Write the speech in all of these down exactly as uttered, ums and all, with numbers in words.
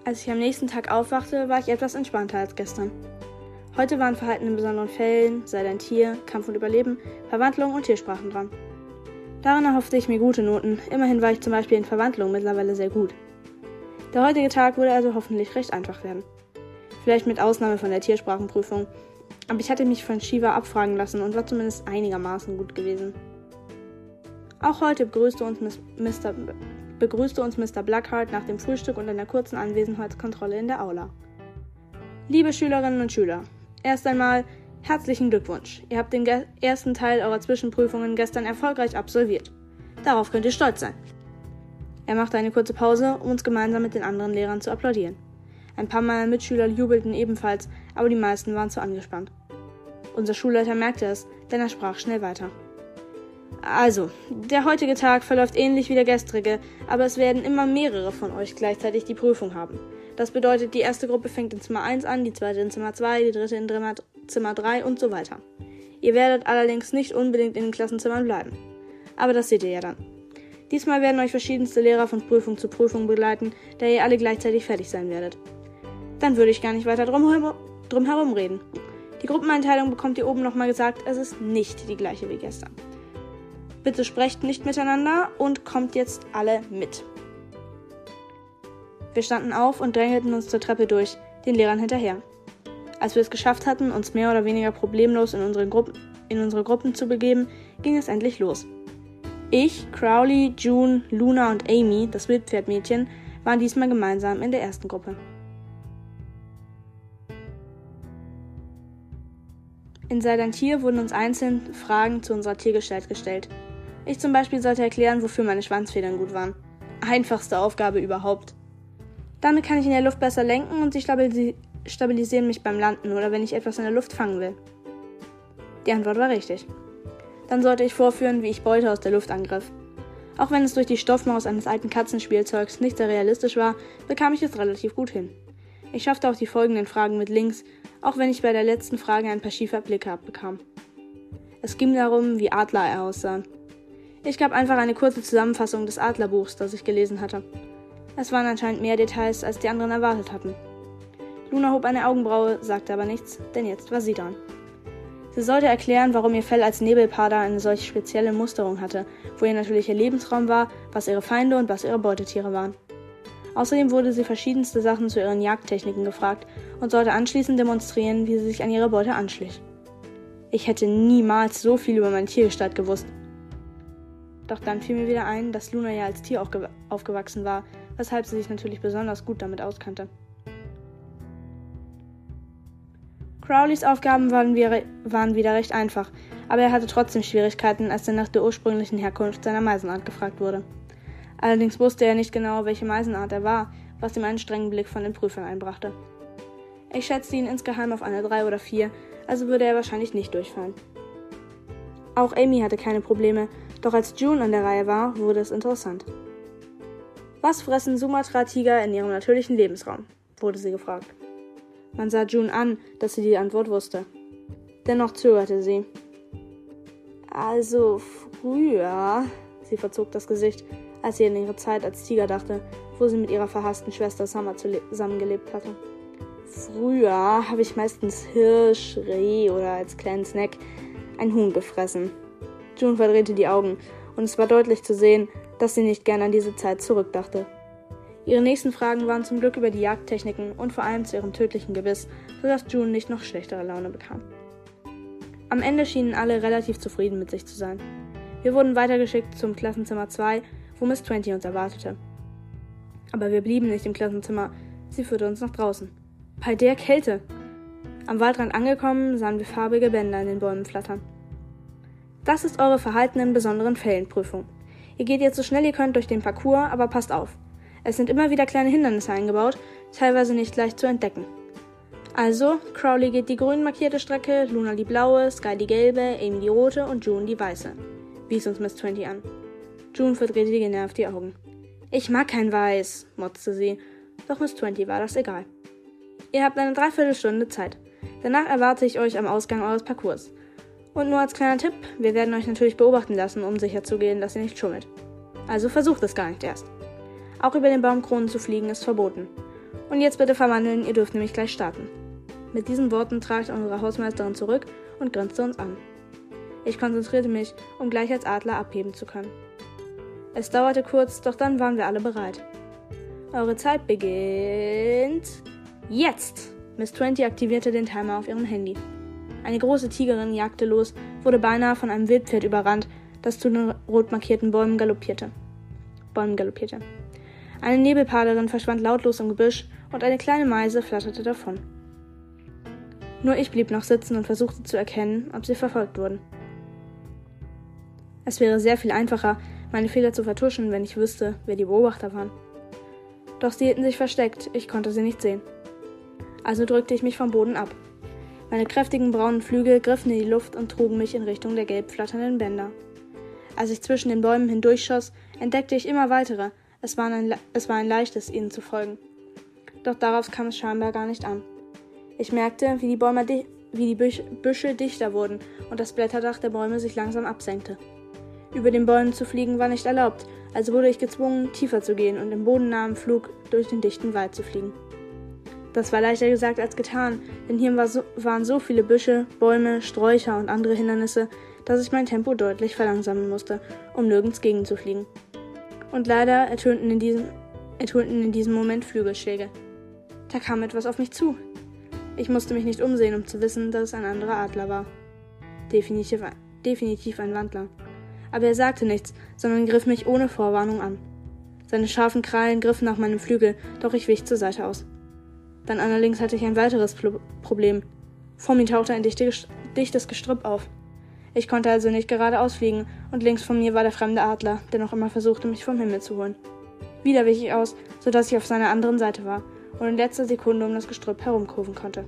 Als ich am nächsten Tag aufwachte, war ich etwas entspannter als gestern. Heute waren Verhalten in besonderen Fällen, sei dein Tier, Kampf und Überleben, Verwandlung und Tiersprachen dran. Darin erhoffte ich mir gute Noten, immerhin war ich zum Beispiel in Verwandlung mittlerweile sehr gut. Der heutige Tag würde also hoffentlich recht einfach werden. Vielleicht mit Ausnahme von der Tiersprachenprüfung, aber ich hatte mich von Shiva abfragen lassen und war zumindest einigermaßen gut gewesen. Auch heute begrüßte uns Mister begrüßte uns Mister Blackheart nach dem Frühstück und einer kurzen Anwesenheitskontrolle in der Aula. Liebe Schülerinnen und Schüler, erst einmal herzlichen Glückwunsch. Ihr habt den ge- ersten Teil eurer Zwischenprüfungen gestern erfolgreich absolviert. Darauf könnt ihr stolz sein. Er machte eine kurze Pause, um uns gemeinsam mit den anderen Lehrern zu applaudieren. Ein paar meiner Mitschüler jubelten ebenfalls, aber die meisten waren zu angespannt. Unser Schulleiter merkte es, denn er sprach schnell weiter. Also, der heutige Tag verläuft ähnlich wie der gestrige, aber es werden immer mehrere von euch gleichzeitig die Prüfung haben. Das bedeutet, die erste Gruppe fängt in Zimmer eins an, die zweite in Zimmer zwei, die dritte in Zimmer drei und so weiter. Ihr werdet allerdings nicht unbedingt in den Klassenzimmern bleiben. Aber das seht ihr ja dann. Diesmal werden euch verschiedenste Lehrer von Prüfung zu Prüfung begleiten, da ihr alle gleichzeitig fertig sein werdet. Dann würde ich gar nicht weiter drum, drum herum reden. Die Gruppeneinteilung bekommt ihr oben nochmal gesagt, es ist nicht die gleiche wie gestern. Bitte sprecht nicht miteinander und kommt jetzt alle mit. Wir standen auf und drängelten uns zur Treppe durch, den Lehrern hinterher. Als wir es geschafft hatten, uns mehr oder weniger problemlos in unsere, Gruppen, in unsere Gruppen zu begeben, ging es endlich los. Ich, Crowley, June, Luna und Amy, das Wildpferdmädchen, waren diesmal gemeinsam in der ersten Gruppe. In Sei dein Tier wurden uns einzeln Fragen zu unserer Tiergestalt gestellt. Ich zum Beispiel sollte erklären, wofür meine Schwanzfedern gut waren. Einfachste Aufgabe überhaupt. Damit kann ich in der Luft besser lenken und sie stabilis- stabilisieren mich beim Landen oder wenn ich etwas in der Luft fangen will. Die Antwort war richtig. Dann sollte ich vorführen, wie ich Beute aus der Luft angriff. Auch wenn es durch die Stoffmaus eines alten Katzenspielzeugs nicht sehr realistisch war, bekam ich es relativ gut hin. Ich schaffte auch die folgenden Fragen mit links, auch wenn ich bei der letzten Frage ein paar schiefe Blicke abbekam. Es ging darum, wie Adler aussahen. Ich gab einfach eine kurze Zusammenfassung des Adlerbuchs, das ich gelesen hatte. Es waren anscheinend mehr Details, als die anderen erwartet hatten. Luna hob eine Augenbraue, sagte aber nichts, denn jetzt war sie dran. Sie sollte erklären, warum ihr Fell als Nebelpader eine solch spezielle Musterung hatte, wo ihr natürlicher Lebensraum war, was ihre Feinde und was ihre Beutetiere waren. Außerdem wurde sie verschiedenste Sachen zu ihren Jagdtechniken gefragt und sollte anschließend demonstrieren, wie sie sich an ihre Beute anschlich. Ich hätte niemals so viel über meine Tiergestalt gewusst. Doch dann fiel mir wieder ein, dass Luna ja als Tier aufge- aufgewachsen war, weshalb sie sich natürlich besonders gut damit auskannte. Crowleys Aufgaben waren, wir, waren wieder recht einfach, aber er hatte trotzdem Schwierigkeiten, als er nach der ursprünglichen Herkunft seiner Meisenart gefragt wurde. Allerdings wusste er nicht genau, welche Meisenart er war, was ihm einen strengen Blick von den Prüfern einbrachte. Ich schätzte ihn insgeheim auf eine drei oder vier, also würde er wahrscheinlich nicht durchfallen. Auch Amy hatte keine Probleme, doch als June an der Reihe war, wurde es interessant. Was fressen Sumatra-Tiger in ihrem natürlichen Lebensraum? Wurde sie gefragt. Man sah June an, dass sie die Antwort wusste. Dennoch zögerte sie. Also früher, sie verzog das Gesicht, als sie an ihre Zeit als Tiger dachte, wo sie mit ihrer verhassten Schwester Summer zusammengelebt hatte. Früher habe ich meistens Hirsch, Reh oder als kleinen Snack ein Huhn gefressen. June verdrehte die Augen und es war deutlich zu sehen, dass sie nicht gern an diese Zeit zurückdachte. Ihre nächsten Fragen waren zum Glück über die Jagdtechniken und vor allem zu ihrem tödlichen Gebiss, sodass June nicht noch schlechtere Laune bekam. Am Ende schienen alle relativ zufrieden mit sich zu sein. Wir wurden weitergeschickt zum Klassenzimmer zwei, wo Miss Twenty uns erwartete. Aber wir blieben nicht im Klassenzimmer, sie führte uns nach draußen. Bei der Kälte! Am Waldrand angekommen, sahen wir farbige Bänder in den Bäumen flattern. Das ist eure Verhalten in besonderen Fällenprüfung. Ihr geht jetzt so schnell ihr könnt durch den Parcours, aber passt auf. Es sind immer wieder kleine Hindernisse eingebaut, teilweise nicht leicht zu entdecken. Also, Crowley geht die grün markierte Strecke, Luna die blaue, Sky die gelbe, Amy die rote und June die weiße, wies uns Miss Twenty an. June verdrehte genervt die Augen. Ich mag kein Weiß, motzte sie, doch Miss Twenty war das egal. Ihr habt eine Dreiviertelstunde Zeit. Danach erwarte ich euch am Ausgang eures Parcours. Und nur als kleiner Tipp, wir werden euch natürlich beobachten lassen, um sicherzugehen, dass ihr nicht schummelt. Also versucht es gar nicht erst. Auch über den Baumkronen zu fliegen ist verboten. Und jetzt bitte verwandeln, ihr dürft nämlich gleich starten. Mit diesen Worten trat unsere Hausmeisterin zurück und grinste uns an. Ich konzentrierte mich, um gleich als Adler abheben zu können. Es dauerte kurz, doch dann waren wir alle bereit. Eure Zeit beginnt jetzt! Miss Twenty aktivierte den Timer auf ihrem Handy. Eine große Tigerin jagte los, wurde beinahe von einem Wildpferd überrannt, das zu den rot markierten Bäumen galoppierte. Bäumen galoppierte. Eine Nebelpaderin verschwand lautlos im Gebüsch und eine kleine Meise flatterte davon. Nur ich blieb noch sitzen und versuchte zu erkennen, ob sie verfolgt wurden. Es wäre sehr viel einfacher, meine Fehler zu vertuschen, wenn ich wüsste, wer die Beobachter waren. Doch sie hielten sich versteckt, ich konnte sie nicht sehen. Also drückte ich mich vom Boden ab. Meine kräftigen braunen Flügel griffen in die Luft und trugen mich in Richtung der gelb flatternden Bänder. Als ich zwischen den Bäumen hindurchschoss, entdeckte ich immer weitere. Es war ein, es war ein leichtes, ihnen zu folgen. Doch darauf kam es scheinbar gar nicht an. Ich merkte, wie die, Bäume di- wie die Büsch- Büsche dichter wurden und das Blätterdach der Bäume sich langsam absenkte. Über den Bäumen zu fliegen war nicht erlaubt, also wurde ich gezwungen, tiefer zu gehen und im bodennahen Flug durch den dichten Wald zu fliegen. Das war leichter gesagt als getan, denn hier war so, waren so viele Büsche, Bäume, Sträucher und andere Hindernisse, dass ich mein Tempo deutlich verlangsamen musste, um nirgends gegenzufliegen. Und leider ertönten in diesem, ertönten in diesem Moment Flügelschläge. Da kam etwas auf mich zu. Ich musste mich nicht umsehen, um zu wissen, dass es ein anderer Adler war. Definitiv, definitiv ein Wandler. Aber er sagte nichts, sondern griff mich ohne Vorwarnung an. Seine scharfen Krallen griffen nach meinem Flügel, doch ich wich zur Seite aus. Dann allerdings hatte ich ein weiteres Pro- Problem. Vor mir tauchte ein dichte, dichtes Gestrüpp auf. Ich konnte also nicht geradeaus fliegen, und links von mir war der fremde Adler, der noch immer versuchte, mich vom Himmel zu holen. Wieder wich ich aus, sodass ich auf seiner anderen Seite war und in letzter Sekunde um das Gestrüpp herumkurven konnte.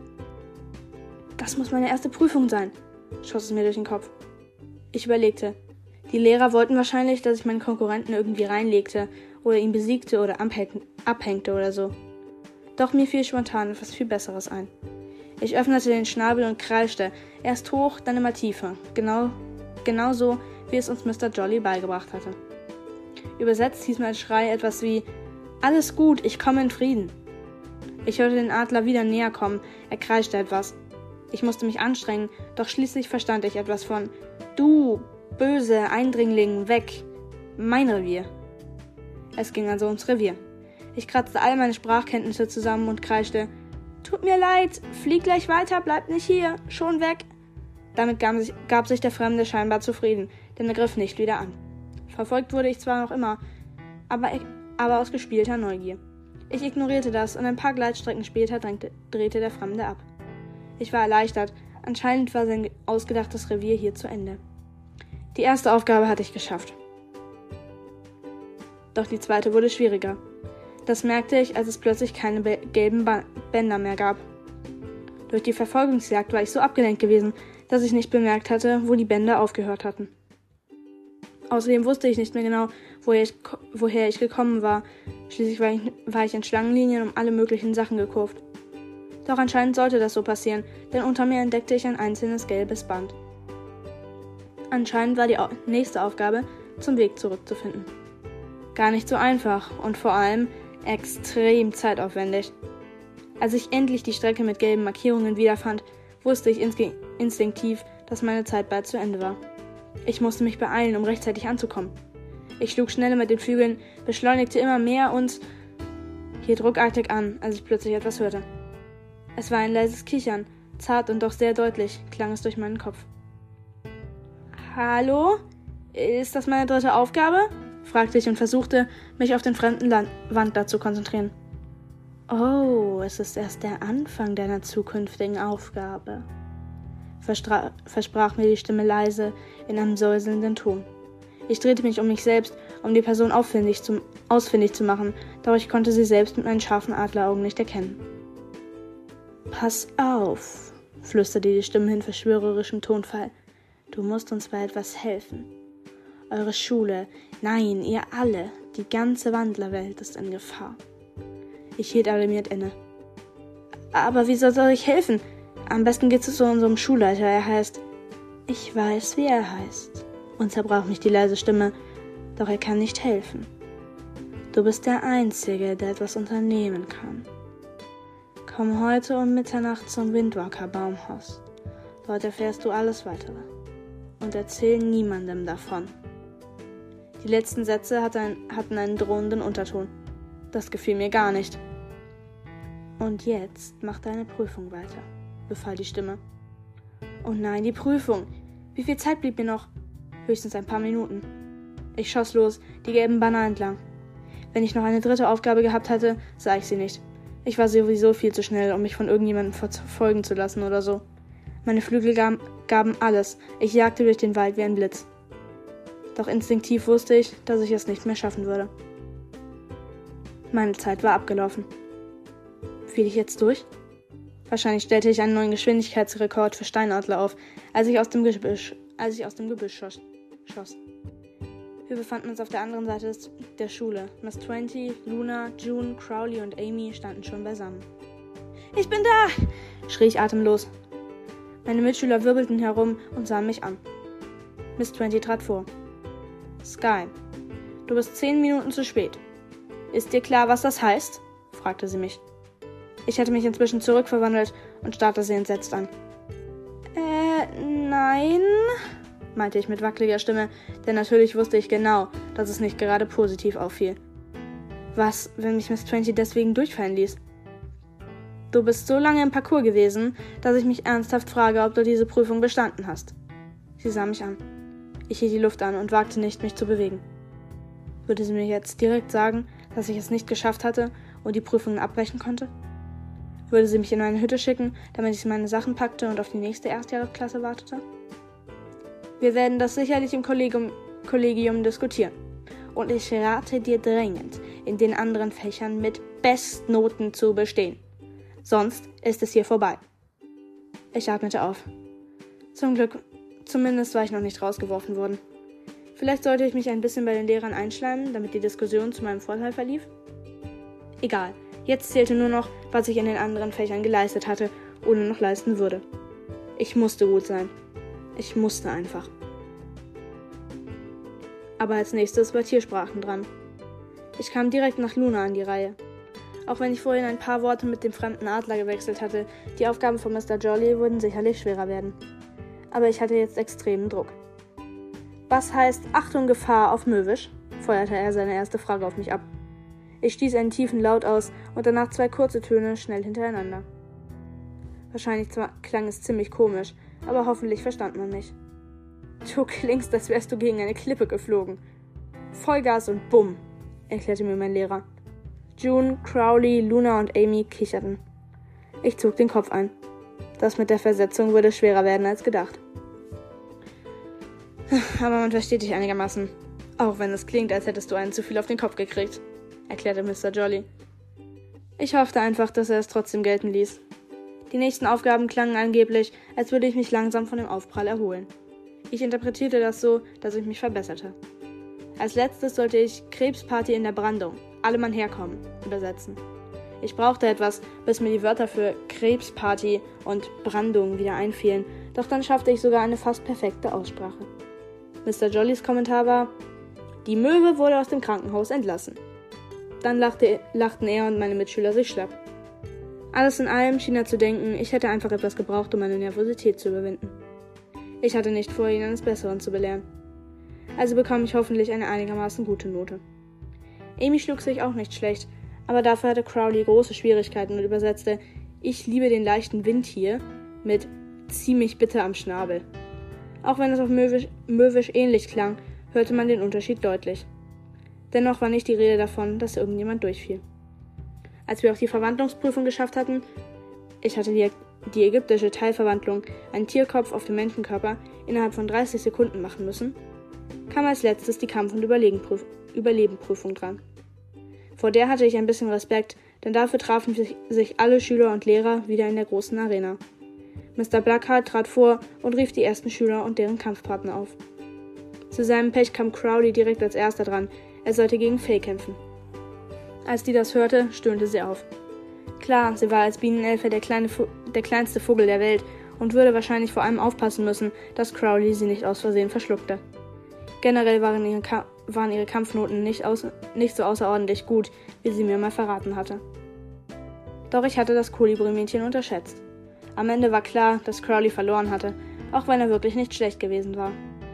Das muss meine erste Prüfung sein, schoss es mir durch den Kopf. Ich überlegte. Die Lehrer wollten wahrscheinlich, dass ich meinen Konkurrenten irgendwie reinlegte oder ihn besiegte oder abhängte oder so. Doch mir fiel spontan etwas viel Besseres ein. Ich öffnete den Schnabel und kreischte, erst hoch, dann immer tiefer, genau, genau so, wie es uns Mister Jolly beigebracht hatte. Übersetzt hieß mein Schrei etwas wie »Alles gut, ich komme in Frieden«. Ich hörte den Adler wieder näher kommen, er kreischte etwas. Ich musste mich anstrengen, doch schließlich verstand ich etwas von »Du, böse Eindringling, weg! Mein Revier!« Es ging also ums Revier. Ich kratzte all meine Sprachkenntnisse zusammen und kreischte »Tut mir leid, flieg gleich weiter, bleib nicht hier, schon weg!« Damit gab sich, gab sich der Fremde scheinbar zufrieden, denn er griff nicht wieder an. Verfolgt wurde ich zwar noch immer, aber, aber aus gespielter Neugier. Ich ignorierte das und ein paar Gleitstrecken später drängte, drehte der Fremde ab. Ich war erleichtert, anscheinend war sein ausgedachtes Revier hier zu Ende. Die erste Aufgabe hatte ich geschafft. Doch die zweite wurde schwieriger. Das merkte ich, als es plötzlich keine be- gelben ba- Bänder mehr gab. Durch die Verfolgungsjagd war ich so abgelenkt gewesen, dass ich nicht bemerkt hatte, wo die Bänder aufgehört hatten. Außerdem wusste ich nicht mehr genau, woher ich, woher ich gekommen war. Schließlich war ich, war ich in Schlangenlinien um alle möglichen Sachen gekurvt. Doch anscheinend sollte das so passieren, denn unter mir entdeckte ich ein einzelnes gelbes Band. Anscheinend war die au- nächste Aufgabe, zum Weg zurückzufinden. Gar nicht so einfach und vor allem extrem zeitaufwendig. Als ich endlich die Strecke mit gelben Markierungen wiederfand, wusste ich insge- instinktiv, dass meine Zeit bald zu Ende war. Ich musste mich beeilen, um rechtzeitig anzukommen. Ich schlug schneller mit den Flügeln, beschleunigte immer mehr und hielt ruckartig an, als ich plötzlich etwas hörte. Es war ein leises Kichern, zart und doch sehr deutlich, klang es durch meinen Kopf. »Hallo? Ist das meine dritte Aufgabe?« fragte ich und versuchte, mich auf den fremden Land- Wandler zu konzentrieren. »Oh, es ist erst der Anfang deiner zukünftigen Aufgabe«, verstra- versprach mir die Stimme leise in einem säuselnden Ton. Ich drehte mich um mich selbst, um die Person ausfindig zu, ausfindig zu machen, doch ich konnte sie selbst mit meinen scharfen Adleraugen nicht erkennen. »Pass auf«, flüsterte die Stimme in verschwörerischem Tonfall. »Du musst uns bei etwas helfen. Eure Schule, nein, ihr alle, die ganze Wandlerwelt ist in Gefahr.« Ich hielt alarmiert inne. »Aber wieso soll ich helfen? Am besten geht's zu unserem Schulleiter, er heißt...« »Ich weiß, wie er heißt«, unterbrach mich die leise Stimme, »doch er kann nicht helfen.« Du bist der Einzige, der etwas unternehmen kann. Komm heute um Mitternacht zum Windwalker-Baumhaus. Dort erfährst du alles Weitere. Und erzähl niemandem davon. Die letzten Sätze hatten einen drohenden Unterton. Das gefiel mir gar nicht. Und jetzt mach deine Prüfung weiter, befahl die Stimme. Oh nein, die Prüfung! Wie viel Zeit blieb mir noch? Höchstens ein paar Minuten. Ich schoss los, die gelben Banner entlang. Wenn ich noch eine dritte Aufgabe gehabt hätte, sah ich sie nicht. Ich war sowieso viel zu schnell, um mich von irgendjemandem verfolgen zu lassen oder so. Meine Flügel gaben, gaben alles. Ich jagte durch den Wald wie ein Blitz. Doch instinktiv wusste ich, dass ich es nicht mehr schaffen würde. Meine Zeit war abgelaufen. Fiel ich jetzt durch? Wahrscheinlich stellte ich einen neuen Geschwindigkeitsrekord für Steinadler auf, als ich aus dem Gebüsch, als ich aus dem Gebüsch schoss. schoss. Wir befanden uns auf der anderen Seite der Schule. Miss Twenty, Luna, June, Crowley und Amy standen schon beisammen. »Ich bin da!« schrie ich atemlos. Meine Mitschüler wirbelten herum und sahen mich an. Miss Twenty trat vor. »Sky, du bist zehn Minuten zu spät. Ist dir klar, was das heißt?« fragte sie mich. Ich hatte mich inzwischen zurückverwandelt und starrte sie entsetzt an. »Äh, nein«, meinte ich mit wackeliger Stimme, denn natürlich wusste ich genau, dass es nicht gerade positiv auffiel. Was, wenn mich Miss Twenty deswegen durchfallen ließ? »Du bist so lange im Parcours gewesen, dass ich mich ernsthaft frage, ob du diese Prüfung bestanden hast.« Sie sah mich an. Ich hielt die Luft an und wagte nicht, mich zu bewegen. Würde sie mir jetzt direkt sagen, dass ich es nicht geschafft hatte und die Prüfungen abbrechen konnte? Würde sie mich in eine Hütte schicken, damit ich meine Sachen packte und auf die nächste Erstjahresklasse wartete? Wir werden das sicherlich im Kollegium, Kollegium diskutieren. Und ich rate dir dringend, in den anderen Fächern mit Bestnoten zu bestehen. Sonst ist es hier vorbei. Ich atmete auf. Zum Glück, zumindest war ich noch nicht rausgeworfen worden. Vielleicht sollte ich mich ein bisschen bei den Lehrern einschleimen, damit die Diskussion zu meinem Vorteil verlief? Egal, jetzt zählte nur noch, was ich in den anderen Fächern geleistet hatte oder noch leisten würde. Ich musste gut sein. Ich musste einfach. Aber als nächstes war Tiersprachen dran. Ich kam direkt nach Luna an die Reihe. Auch wenn ich vorhin ein paar Worte mit dem fremden Adler gewechselt hatte, die Aufgaben von Mister Jolly würden sicherlich schwerer werden. Aber ich hatte jetzt extremen Druck. Was heißt Achtung Gefahr auf Möwisch? Feuerte er seine erste Frage auf mich ab. Ich stieß einen tiefen Laut aus und danach zwei kurze Töne schnell hintereinander. Wahrscheinlich zwar klang es ziemlich komisch, aber hoffentlich verstand man mich. Du klingst, als wärst du gegen eine Klippe geflogen. Vollgas und bumm, erklärte mir mein Lehrer. June, Crowley, Luna und Amy kicherten. Ich zog den Kopf ein. Das mit der Versetzung würde schwerer werden als gedacht. Aber man versteht dich einigermaßen. Auch wenn es klingt, als hättest du einen zu viel auf den Kopf gekriegt, erklärte Mister Jolly. Ich hoffte einfach, dass er es trotzdem gelten ließ. Die nächsten Aufgaben klangen angeblich, als würde ich mich langsam von dem Aufprall erholen. Ich interpretierte das so, dass ich mich verbesserte. Als letztes sollte ich Krebsparty in der Brandung, alle Mann herkommen, übersetzen. Ich brauchte etwas, bis mir die Wörter für Krebsparty und Brandung wieder einfielen, doch dann schaffte ich sogar eine fast perfekte Aussprache. Mister Jollys Kommentar war: Die Möwe wurde aus dem Krankenhaus entlassen. Dann lachte, lachten er und meine Mitschüler sich schlapp. Alles in allem schien er zu denken, ich hätte einfach etwas gebraucht, um meine Nervosität zu überwinden. Ich hatte nicht vor, ihn eines Besseren zu belehren. Also bekam ich hoffentlich eine einigermaßen gute Note. Amy schlug sich auch nicht schlecht, aber dafür hatte Crowley große Schwierigkeiten und übersetzte: Ich liebe den leichten Wind hier mit zieh mich bitte am Schnabel. Auch wenn es auf Möwisch, Möwisch ähnlich klang, hörte man den Unterschied deutlich. Dennoch war nicht die Rede davon, dass irgendjemand durchfiel. Als wir auch die Verwandlungsprüfung geschafft hatten, ich hatte die, die ägyptische Teilverwandlung, einen Tierkopf auf dem Menschenkörper, innerhalb von dreißig Sekunden machen müssen, kam als letztes die Kampf- und Überlebenprüf- Überlebenprüfung dran. Vor der hatte ich ein bisschen Respekt, denn dafür trafen sich, sich alle Schüler und Lehrer wieder in der großen Arena. Mister Blackheart trat vor und rief die ersten Schüler und deren Kampfpartner auf. Zu seinem Pech kam Crowley direkt als erster dran, er sollte gegen Faye kämpfen. Als die das hörte, stöhnte sie auf. Klar, sie war als Bienenelfe der, kleine Vo- der kleinste Vogel der Welt und würde wahrscheinlich vor allem aufpassen müssen, dass Crowley sie nicht aus Versehen verschluckte. Generell waren ihre, Ka- waren ihre Kampfnoten nicht, aus- nicht so außerordentlich gut, wie sie mir mal verraten hatte. Doch ich hatte das Kolibri-Mädchen unterschätzt. Am Ende war klar, dass Crowley verloren hatte, auch wenn er wirklich nicht schlecht gewesen war.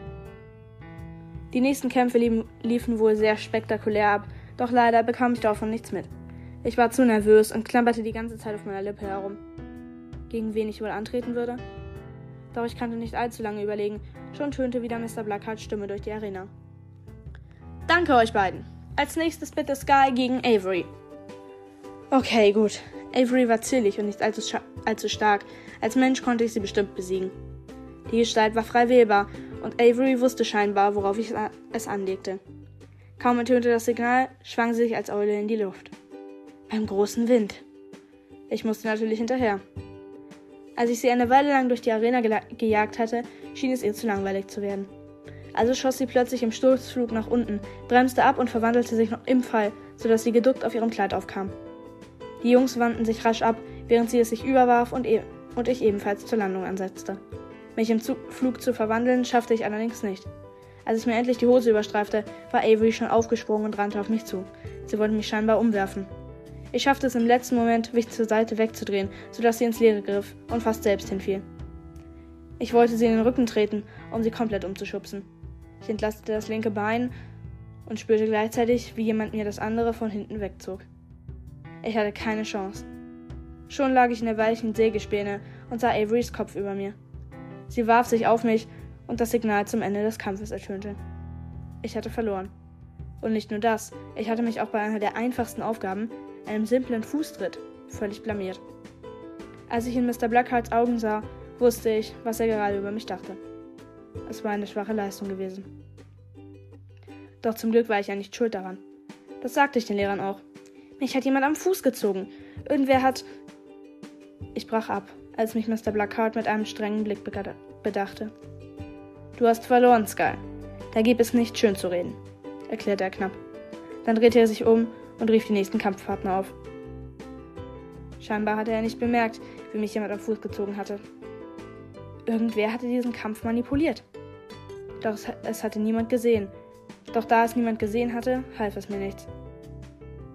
Die nächsten Kämpfe liefen, liefen wohl sehr spektakulär ab, doch leider bekam ich davon nichts mit. Ich war zu nervös und klammerte die ganze Zeit auf meiner Lippe herum. Gegen wen ich wohl antreten würde? Doch ich konnte nicht allzu lange überlegen, schon tönte wieder Mister Blackhearts Stimme durch die Arena. Danke euch beiden. Als nächstes bitte Sky gegen Avery. Okay, gut. Avery war zierlich und nicht allzu, scha- allzu stark. Als Mensch konnte ich sie bestimmt besiegen. Die Gestalt war frei wählbar und Avery wusste scheinbar, worauf ich es anlegte. Kaum ertönte das Signal, schwang sie sich als Eule in die Luft. Beim großen Wind. Ich musste natürlich hinterher. Als ich sie eine Weile lang durch die Arena gela- gejagt hatte, schien es ihr zu langweilig zu werden. Also schoss sie plötzlich im Sturzflug nach unten, bremste ab und verwandelte sich noch im Fall, sodass sie geduckt auf ihrem Kleid aufkam. Die Jungs wandten sich rasch ab, während sie es sich überwarf und, e- und ich ebenfalls zur Landung ansetzte. Mich im Zug- Flug zu verwandeln, schaffte ich allerdings nicht. Als ich mir endlich die Hose überstreifte, war Avery schon aufgesprungen und rannte auf mich zu. Sie wollte mich scheinbar umwerfen. Ich schaffte es im letzten Moment, mich zur Seite wegzudrehen, sodass sie ins Leere griff und fast selbst hinfiel. Ich wollte sie in den Rücken treten, um sie komplett umzuschubsen. Ich entlastete das linke Bein und spürte gleichzeitig, wie jemand mir das andere von hinten wegzog. Ich hatte keine Chance. Schon lag ich in der weichen Sägespäne und sah Averys Kopf über mir. Sie warf sich auf mich und das Signal zum Ende des Kampfes ertönte. Ich hatte verloren. Und nicht nur das, ich hatte mich auch bei einer der einfachsten Aufgaben, einem simplen Fußtritt, völlig blamiert. Als ich in Mister Blackhearts Augen sah, wusste ich, was er gerade über mich dachte. Es war eine schwache Leistung gewesen. Doch zum Glück war ich ja nicht schuld daran. Das sagte ich den Lehrern auch. Mich hat jemand am Fuß gezogen. Irgendwer hat... Ich brach ab, als mich Mister Blackheart mit einem strengen Blick bedachte. Du hast verloren, Sky. Da gibt es nicht schön zu reden, erklärte er knapp. Dann drehte er sich um und rief die nächsten Kampfpartner auf. Scheinbar hatte er nicht bemerkt, wie mich jemand am Fuß gezogen hatte. Irgendwer hatte diesen Kampf manipuliert. Doch es, es hatte niemand gesehen. Doch da es niemand gesehen hatte, half es mir nichts.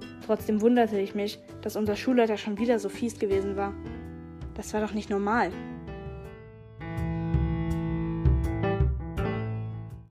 Trotzdem wunderte ich mich, dass unser Schulleiter schon wieder so fies gewesen war. Das war doch nicht normal.